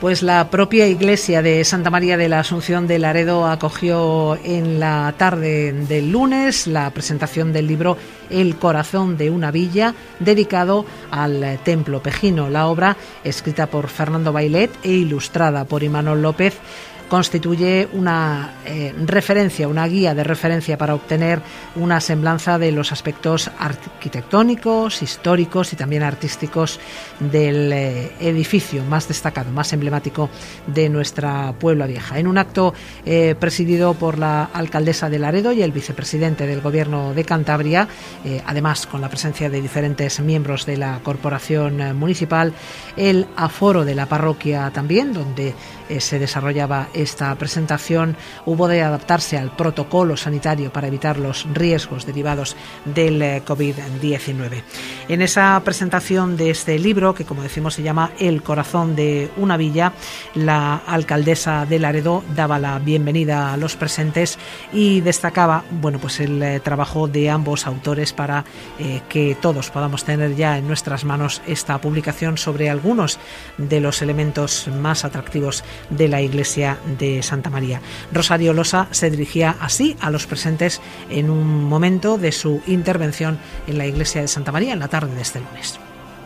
Pues la propia iglesia de Santa María de la Asunción de Laredo acogió en la tarde del lunes la presentación del libro El corazón de una villa, dedicado al templo pejino. La obra, escrita por Fernando Bailet e ilustrada por Imanol López, constituye una referencia, una guía de referencia para obtener una semblanza de los aspectos arquitectónicos, históricos y también artísticos del edificio más destacado, más emblemático de nuestra Puebla Vieja. En un acto presidido por la alcaldesa de Laredo y el vicepresidente del Gobierno de Cantabria, además con la presencia de diferentes miembros de la corporación municipal, el aforo de la parroquia también, donde se desarrollaba esta presentación, hubo de adaptarse al protocolo sanitario para evitar los riesgos derivados del COVID-19. En esa presentación de este libro, que como decimos se llama El corazón de una villa, la alcaldesa de Laredo daba la bienvenida a los presentes y destacaba, pues el trabajo de ambos autores para que todos podamos tener ya en nuestras manos esta publicación sobre algunos de los elementos más atractivos de la iglesia de Santa María. Rosario Losa se dirigía así a los presentes en un momento de su intervención en la iglesia de Santa María en la tarde de este lunes.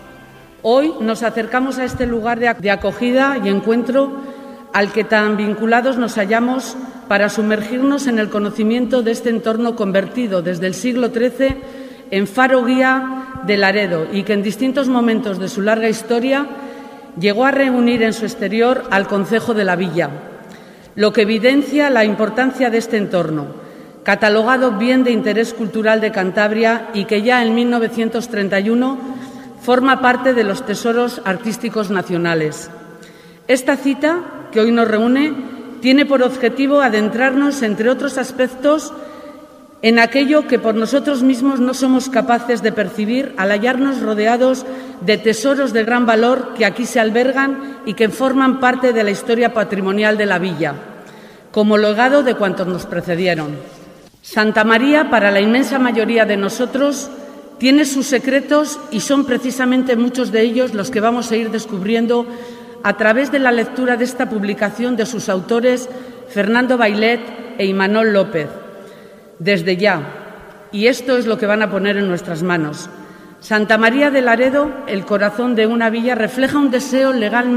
Hoy nos acercamos a este lugar de acogida y encuentro al que tan vinculados nos hallamos para sumergirnos en el conocimiento de este entorno convertido desde el siglo XIII en faro guía de Laredo y que en distintos momentos de su larga historia llegó a reunir en su exterior al concejo de la villa, lo que evidencia la importancia de este entorno, catalogado bien de interés cultural de Cantabria y que ya en 1931 forma parte de los tesoros artísticos nacionales. Esta cita, que hoy nos reúne, tiene por objetivo adentrarnos, entre otros aspectos, en aquello que por nosotros mismos no somos capaces de percibir al hallarnos rodeados de tesoros de gran valor que aquí se albergan y que forman parte de la historia patrimonial de la villa, como legado de cuantos nos precedieron. Santa María, para la inmensa mayoría de nosotros, tiene sus secretos y son precisamente muchos de ellos los que vamos a ir descubriendo a través de la lectura de esta publicación de sus autores Fernando Bailet e Imanol López. Desde ya, y esto es lo que van a poner en nuestras manos. Santa María de Laredo, el corazón de una villa, refleja un deseo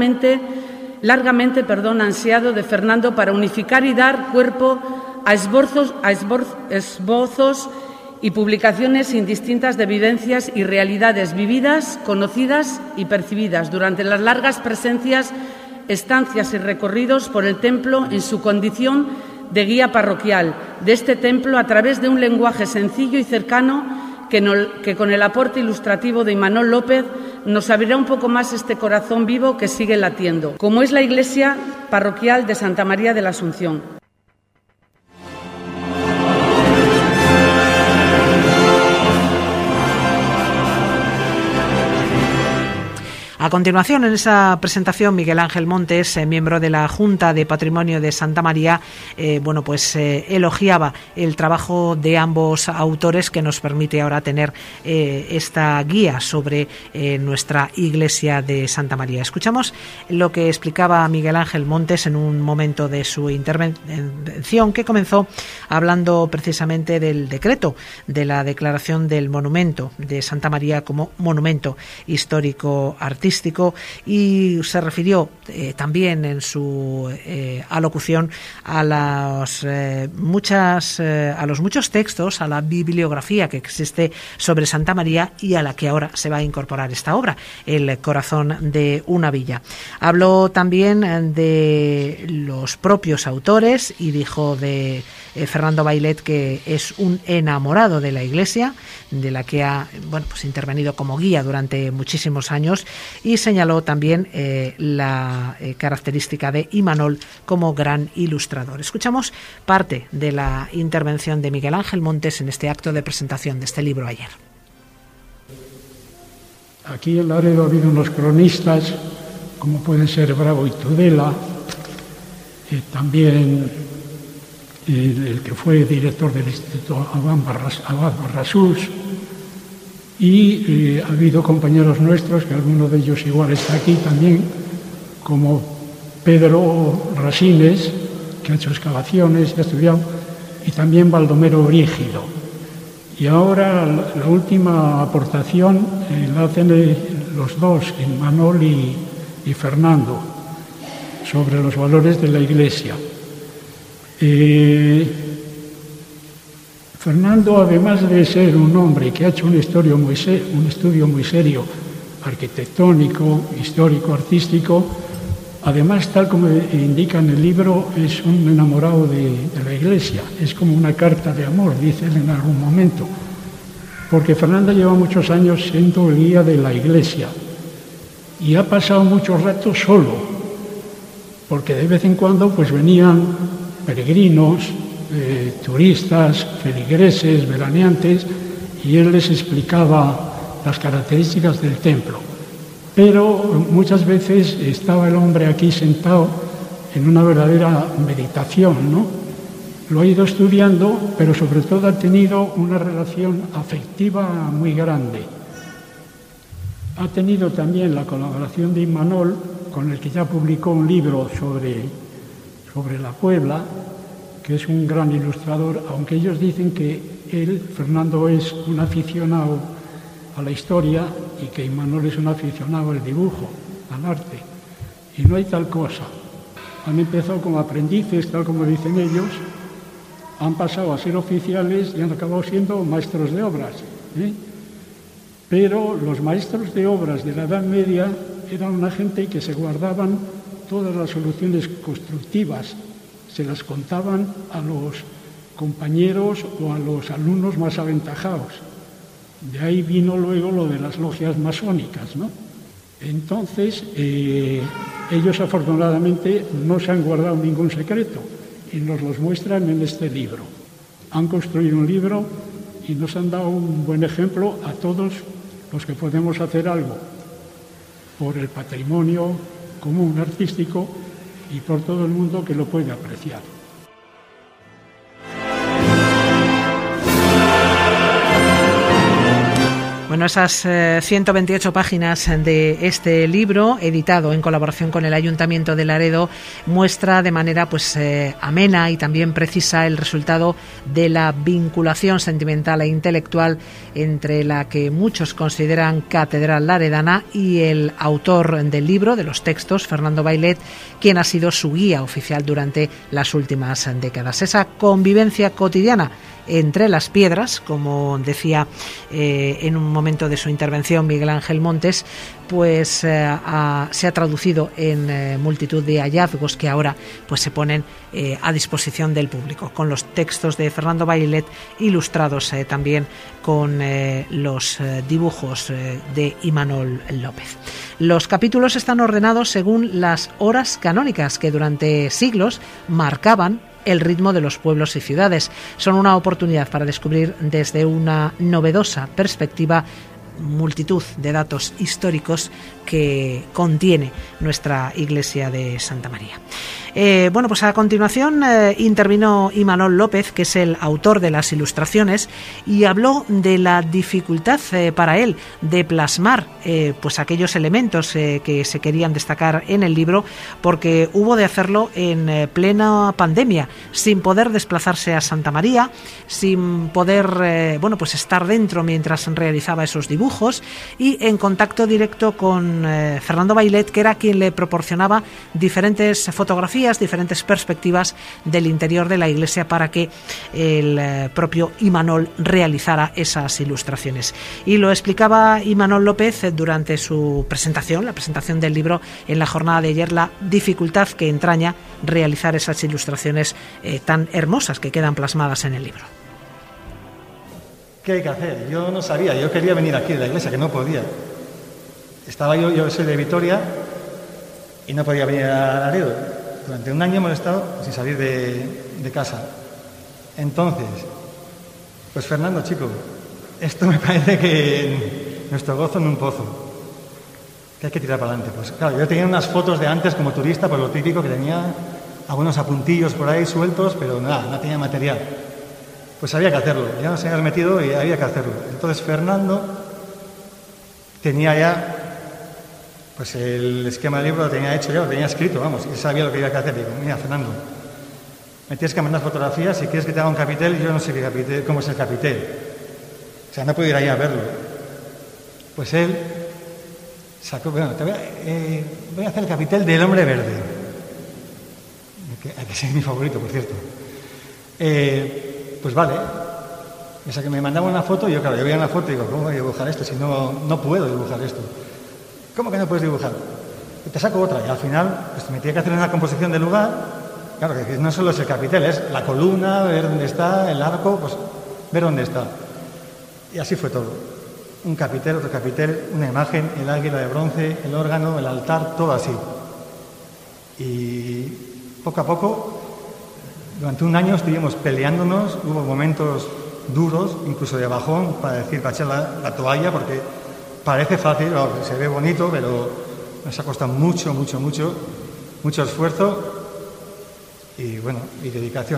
largamente ansiado de Fernando para unificar y dar cuerpo a esbozos y publicaciones indistintas de vivencias y realidades vividas, conocidas y percibidas durante las largas presencias, estancias y recorridos por el templo en su condición de guía parroquial de este templo a través de un lenguaje sencillo y cercano que con el aporte ilustrativo de Imanol López nos abrirá un poco más este corazón vivo que sigue latiendo, como es la iglesia parroquial de Santa María de la Asunción. A continuación, en esa presentación, Miguel Ángel Montes, miembro de la Junta de Patrimonio de Santa María, elogiaba el trabajo de ambos autores que nos permite ahora tener esta guía sobre nuestra iglesia de Santa María. Escuchamos lo que explicaba Miguel Ángel Montes en un momento de su intervención, que comenzó hablando precisamente del decreto de la declaración del monumento de Santa María como monumento histórico artístico, y se refirió también en su alocución a los muchos textos, a la bibliografía que existe sobre Santa María y a la que ahora se va a incorporar esta obra, El corazón de una villa. Habló también de los propios autores y dijo de Fernando Bailet que es un enamorado de la iglesia, de la que ha intervenido como guía durante muchísimos años, y señaló también la característica de Imanol como gran ilustrador. Escuchamos parte de la intervención de Miguel Ángel Montes en este acto de presentación de este libro ayer. Aquí en Laredo ha habido unos cronistas, como pueden ser Bravo y Tudela, también el que fue director del Instituto Abad Barrasús, y ha habido compañeros nuestros, que alguno de ellos igual está aquí también, como Pedro Rasines, que ha hecho excavaciones y ha estudiado, y también Baldomero Brígido. Y ahora la última aportación la hacen los dos, Imanol y Fernando, sobre los valores de la Iglesia. Fernando, además de ser un hombre que ha hecho un estudio muy serio, arquitectónico, histórico, artístico, además, tal como indica en el libro, es un enamorado de la Iglesia. Es como una carta de amor, dice él en algún momento. Porque Fernando lleva muchos años siendo el guía de la Iglesia y ha pasado mucho rato solo, porque de vez en cuando pues venían peregrinos, turistas, feligreses, veraneantes, y él les explicaba las características del templo. Pero muchas veces estaba el hombre aquí sentado en una verdadera meditación, ¿no? Lo ha ido estudiando, pero sobre todo ha tenido una relación afectiva muy grande. Ha tenido también la colaboración de Imanol, con el que ya publicó un libro sobre la Puebla, que es un gran ilustrador, aunque ellos dicen que él, Fernando, es un aficionado a la historia y que Imanol es un aficionado al dibujo, al arte. Y no hay tal cosa. Han empezado como aprendices, tal como dicen ellos, han pasado a ser oficiales y han acabado siendo maestros de obras. Pero los maestros de obras de la Edad Media eran una gente que se guardaban todas las soluciones constructivas, se las contaban a los compañeros o a los alumnos más aventajados. De ahí vino luego lo de las logias masónicas, ¿no? Entonces, ellos afortunadamente no se han guardado ningún secreto y nos los muestran en este libro. Han construido un libro y nos han dado un buen ejemplo a todos los que podemos hacer algo por el patrimonio común artístico y por todo el mundo que lo puede apreciar. Bueno, esas 128 páginas de este libro, editado en colaboración con el Ayuntamiento de Laredo, muestra de manera amena y también precisa el resultado de la vinculación sentimental e intelectual entre la que muchos consideran catedral laredana y el autor del libro, de los textos, Fernando Bailet, quien ha sido su guía oficial durante las últimas décadas. Esa convivencia cotidiana entre las piedras, como decía en un momento de su intervención Miguel Ángel Montes, se ha traducido en multitud de hallazgos que ahora se ponen a disposición del público, con los textos de Fernando Bailet ilustrados también con los dibujos de Imanol López. Los capítulos están ordenados según las horas canónicas que durante siglos marcaban el ritmo de los pueblos y ciudades. Son una oportunidad para descubrir desde una novedosa perspectiva multitud de datos históricos que contiene nuestra iglesia de Santa María. A continuación intervino Imanol López, que es el autor de las ilustraciones, y habló de la dificultad para él de plasmar aquellos elementos que se querían destacar en el libro, porque hubo de hacerlo en plena pandemia, sin poder desplazarse a Santa María, sin poder estar dentro mientras realizaba esos dibujos, y en contacto directo con Fernando Bailet, que era quien le proporcionaba diferentes fotografías, diferentes perspectivas del interior de la iglesia para que el propio Imanol realizara esas ilustraciones. Y lo explicaba Imanol López durante su presentación, la presentación del libro en la jornada de ayer, la dificultad que entraña realizar esas ilustraciones tan hermosas que quedan plasmadas en el libro. ¿Qué hay que hacer? Yo no sabía, yo quería venir aquí de la iglesia, que no podía. Yo soy de Vitoria y no podía venir a Laredo. Durante un año hemos estado sin salir de casa. Entonces, pues Fernando, chico, esto me parece que nuestro gozo en un pozo, que hay que tirar para adelante. Pues claro, yo tenía unas fotos de antes como turista, por lo típico, que tenía algunos apuntillos por ahí sueltos, pero nada, no tenía material. Pues había que hacerlo, ya nos habíamos metido y había que hacerlo. Entonces Fernando tenía ya Pues el esquema del libro lo tenía hecho ya, lo tenía escrito, vamos, y sabía lo que iba a hacer. Digo, mira, Fernando, me tienes que mandar fotografías, si quieres que te haga un capitel, yo no sé cómo es el capitel. O sea, no puedo ir ahí a verlo. Pues él sacó, bueno, voy a hacer el capitel del Hombre Verde, que es mi favorito, por cierto. Pues vale. O sea, que me mandaba una foto y yo, claro, yo veía una foto y digo, ¿cómo voy a dibujar esto? Si no puedo dibujar esto. ¿Cómo que no puedes dibujar? Y te saco otra. Y al final, pues me tenía que hacer una composición del lugar. Claro, que no solo es el capitel, es la columna, ver dónde está, el arco, pues ver dónde está. Y así fue todo. Un capitel, otro capitel, una imagen, el águila de bronce, el órgano, el altar, todo así. Y poco a poco, durante un año estuvimos peleándonos, hubo momentos duros, incluso de bajón, para echar la toalla, porque parece fácil, se ve bonito, pero nos ha costado mucho esfuerzo y bueno, y dedicación.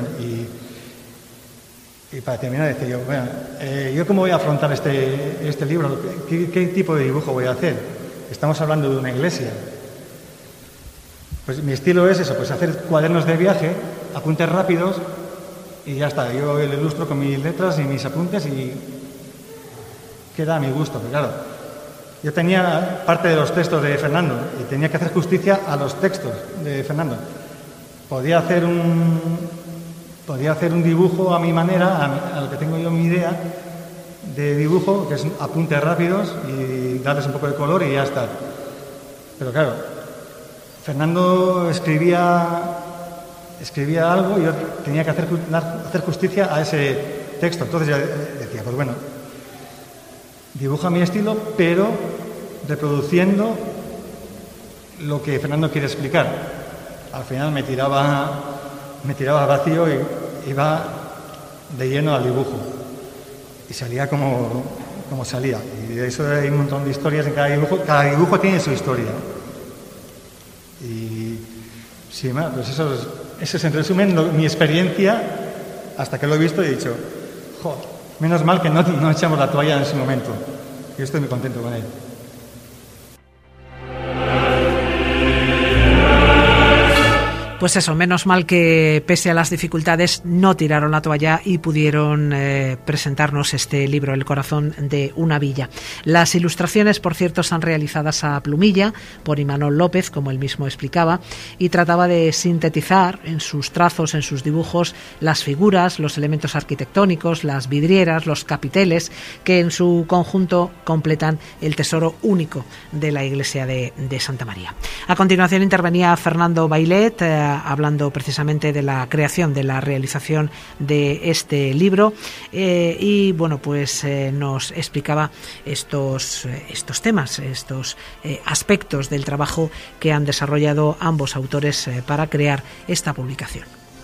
Y para terminar, decir yo, bueno, ¿yo cómo voy a afrontar este libro? ¿Qué tipo de dibujo voy a hacer? Estamos hablando de una iglesia. Pues mi estilo es eso, pues hacer cuadernos de viaje, apuntes rápidos y ya está. Yo lo ilustro con mis letras y mis apuntes y queda a mi gusto. Pero claro, yo tenía parte de los textos de Fernando y tenía que hacer justicia a los textos de Fernando. Podía hacer un dibujo a mi manera, a lo que tengo yo mi idea de dibujo, que es apuntes rápidos y darles un poco de color y ya está. Pero claro, Fernando escribía algo y yo tenía que hacer justicia a ese texto. Entonces yo decía, pues bueno, dibuja mi estilo, pero reproduciendo lo que Fernando quiere explicar. Al final me tiraba vacío y iba de lleno al dibujo. Y salía como salía. Y de eso hay un montón de historias en cada dibujo. Cada dibujo tiene su historia. Y sí, pues eso es en resumen mi experiencia hasta que lo he visto y he dicho, joder, menos mal que no echamos la toalla en ese momento. Yo estoy muy contento con él. Pues eso, menos mal que pese a las dificultades no tiraron la toalla y pudieron presentarnos este libro, El corazón de una villa. Las ilustraciones, por cierto, están realizadas a plumilla por Imanol López, como él mismo explicaba, y trataba de sintetizar en sus trazos, en sus dibujos, las figuras, los elementos arquitectónicos, las vidrieras, los capiteles, que en su conjunto completan el tesoro único de la iglesia de Santa María. A continuación intervenía Fernando Bailet, hablando precisamente de la creación, de la realización de este libro y bueno, pues nos explicaba estos temas, estos aspectos del trabajo que han desarrollado ambos autores para crear esta publicación.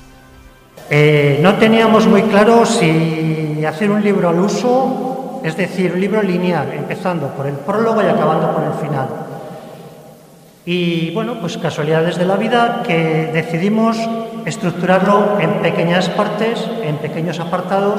No teníamos muy claro si hacer un libro al uso, es decir, un libro lineal, empezando por el prólogo y acabando por el final. Y bueno, pues casualidades de la vida que decidimos estructurarlo en pequeñas partes, en pequeños apartados,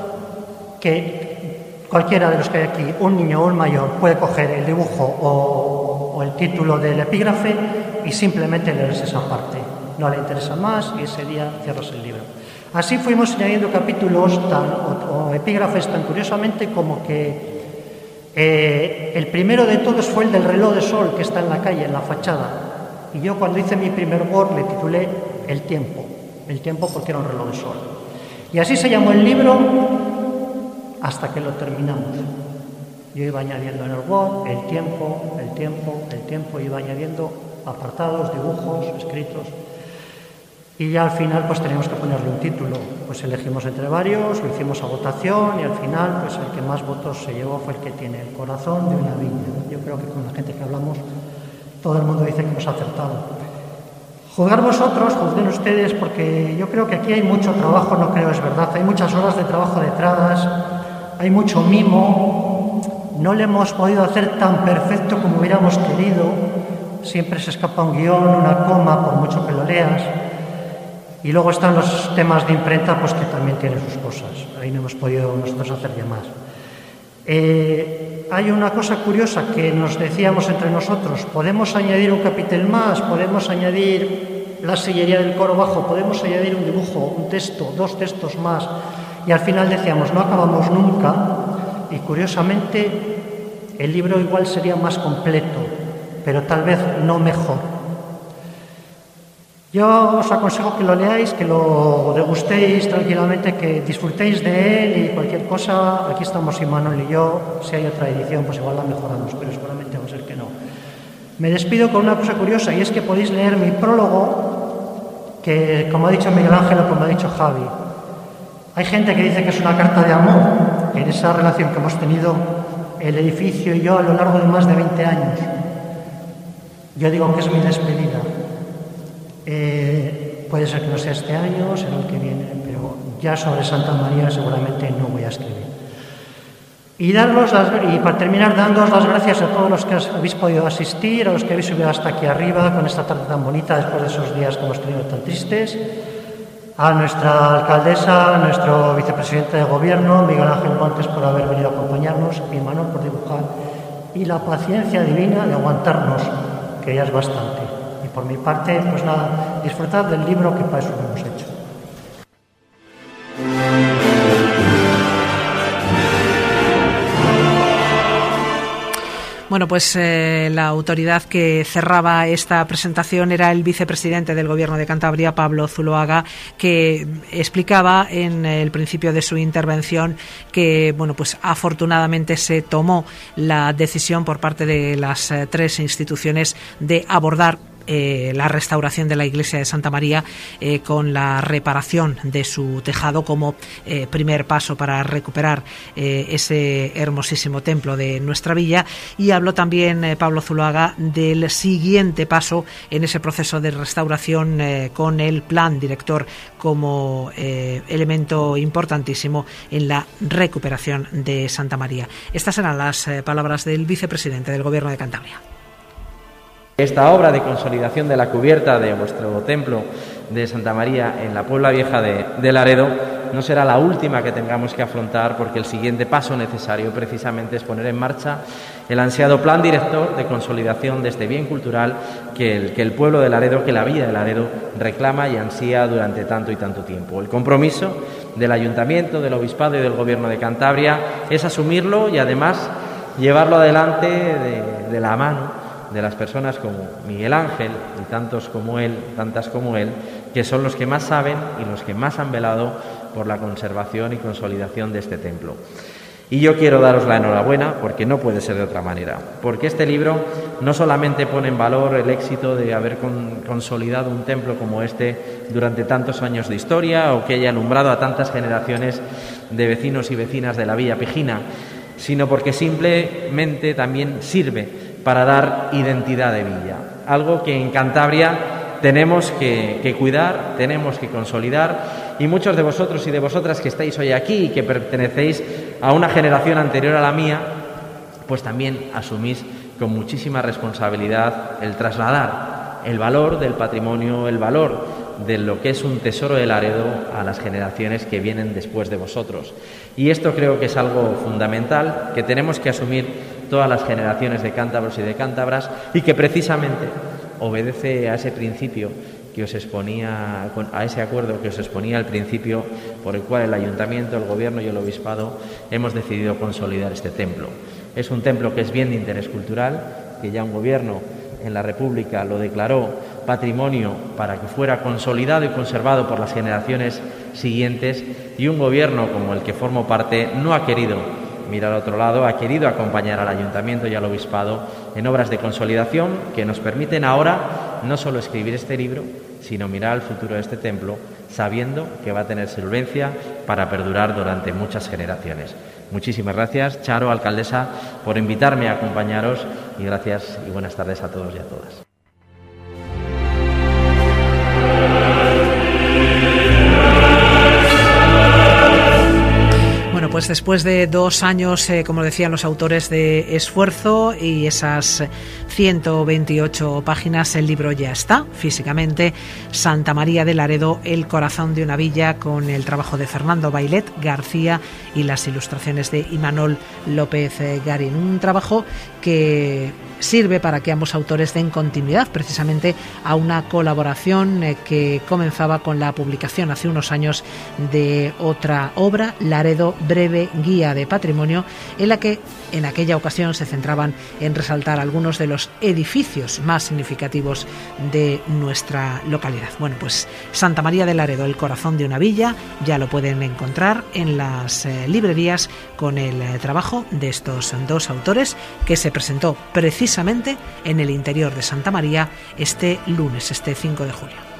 que cualquiera de los que hay aquí, un niño o un mayor, puede coger el dibujo o el título del epígrafe y simplemente leerse esa parte. No le interesa más y ese día cierras el libro. Así fuimos añadiendo capítulos o epígrafes tan curiosamente como que el primero de todos fue el del reloj de sol que está en la calle, en la fachada. Y yo cuando hice mi primer Word le titulé El tiempo porque era un reloj de sol. Y así se llamó el libro hasta que lo terminamos. Yo iba añadiendo en el Word el tiempo, iba añadiendo apartados, dibujos, escritos. Y ya al final pues teníamos que ponerle un título. Pues elegimos entre varios, lo hicimos a votación y al final pues el que más votos se llevó fue el que tiene El corazón de una villa. Yo creo que con la gente que hablamos todo el mundo dice que hemos acertado. Juzgar vosotros, juzguen ustedes, porque yo creo que aquí hay mucho trabajo, no creo, es verdad, hay muchas horas de trabajo detrás, hay mucho mimo, no le hemos podido hacer tan perfecto como hubiéramos querido, siempre se escapa un guión, una coma, por mucho que lo leas. Y luego están los temas de imprenta, pues que también tienen sus cosas. Ahí no hemos podido nosotros hacer ya más. Hay una cosa curiosa que nos decíamos entre nosotros: podemos añadir un capitel más, podemos añadir la sillería del coro bajo, podemos añadir un dibujo, un texto, 2 textos más, y al final decíamos, no acabamos nunca, y curiosamente el libro igual sería más completo, pero tal vez no mejor. Yo os aconsejo que lo leáis, que lo degustéis tranquilamente, que disfrutéis de él, y cualquier cosa, aquí estamos Imanol y yo. Si hay otra edición, pues igual la mejoramos, pero seguramente va a ser que no. Me despido con una cosa curiosa, y es que podéis leer mi prólogo, que como ha dicho Miguel Ángel o como ha dicho Javi, hay gente que dice que es una carta de amor en esa relación que hemos tenido el edificio y yo a lo largo de más de 20 años. Yo digo que es mi despedida. Puede ser que no sea este año, será el que viene, pero ya sobre Santa María seguramente no voy a escribir. Y para terminar, dándoos las gracias a todos los que habéis podido asistir, a los que habéis subido hasta aquí arriba con esta tarde tan bonita después de esos días que hemos tenido tan tristes, a nuestra alcaldesa, a nuestro vicepresidente de gobierno, Miguel Ángel Montes, por haber venido a acompañarnos, y Manuel por dibujar, y la paciencia divina de aguantarnos, que ya es bastante. Y por mi parte, pues nada, disfrutad del libro, que para eso lo hemos hecho. Bueno, pues la autoridad que cerraba esta presentación era el vicepresidente del Gobierno de Cantabria, Pablo Zuloaga, que explicaba en el principio de su intervención que, bueno, pues afortunadamente se tomó la decisión por parte de las 3 instituciones de abordar la restauración de la iglesia de Santa María con la reparación de su tejado como primer paso para recuperar ese hermosísimo templo de nuestra villa. Y habló también Pablo Zuloaga del siguiente paso en ese proceso de restauración con el plan director como elemento importantísimo en la recuperación de Santa María. Estas eran las palabras del vicepresidente del Gobierno de Cantabria. Esta obra de consolidación de la cubierta de vuestro templo de Santa María en la Puebla Vieja de Laredo no será la última que tengamos que afrontar, porque el siguiente paso necesario precisamente es poner en marcha el ansiado plan director de consolidación de este bien cultural que el pueblo de Laredo, que la villa de Laredo reclama y ansía durante tanto y tanto tiempo. El compromiso del Ayuntamiento, del Obispado y del Gobierno de Cantabria es asumirlo y además llevarlo adelante de la mano de las personas como Miguel Ángel y tantas como él, que son los que más saben y los que más han velado por la conservación y consolidación de este templo. Y yo quiero daros la enhorabuena, porque no puede ser de otra manera, porque este libro no solamente pone en valor el éxito de haber consolidado un templo como este durante tantos años de historia, o que haya alumbrado a tantas generaciones de vecinos y vecinas de la Villa Pijina, sino porque simplemente también sirve para dar identidad de villa, algo que en Cantabria tenemos que cuidar, tenemos que consolidar, y muchos de vosotros y de vosotras que estáis hoy aquí y que pertenecéis a una generación anterior a la mía, pues también asumís con muchísima responsabilidad el trasladar el valor del patrimonio, el valor de lo que es un tesoro de Laredo a las generaciones que vienen después de vosotros. Y esto creo que es algo fundamental, que tenemos que asumir todas las generaciones de cántabros y de cántabras, y que precisamente obedece a ese principio que os exponía, a ese acuerdo que os exponía al principio, por el cual el Ayuntamiento, el Gobierno y el Obispado hemos decidido consolidar este templo. Es un templo que es bien de interés cultural, que ya un Gobierno en la República lo declaró patrimonio para que fuera consolidado y conservado por las generaciones siguientes, y un Gobierno como el que formo parte no ha querido mirar a otro lado, ha querido acompañar al Ayuntamiento y al Obispado en obras de consolidación que nos permiten ahora no solo escribir este libro, sino mirar al futuro de este templo, sabiendo que va a tener solvencia para perdurar durante muchas generaciones. Muchísimas gracias, Charo, alcaldesa, por invitarme a acompañaros, y gracias y buenas tardes a todos y a todas. pues después de 2 años, como decían los autores, de esfuerzo y esas 128 páginas, el libro ya está físicamente. Santa María de Laredo, el corazón de una villa, con el trabajo de Fernando Bailet García y las ilustraciones de Imanol López Garín. Un trabajo que sirve para que ambos autores den continuidad precisamente a una colaboración que comenzaba con la publicación hace unos años de otra obra, Laredo, breve guía de patrimonio, en la que en aquella ocasión se centraban en resaltar algunos de los edificios más significativos de nuestra localidad. Bueno, pues Santa María de Laredo, el corazón de una villa, ya lo pueden encontrar en las librerías con el trabajo de estos 2 autores, que se presentó precisamente en el interior de Santa María este lunes, este 5 de julio.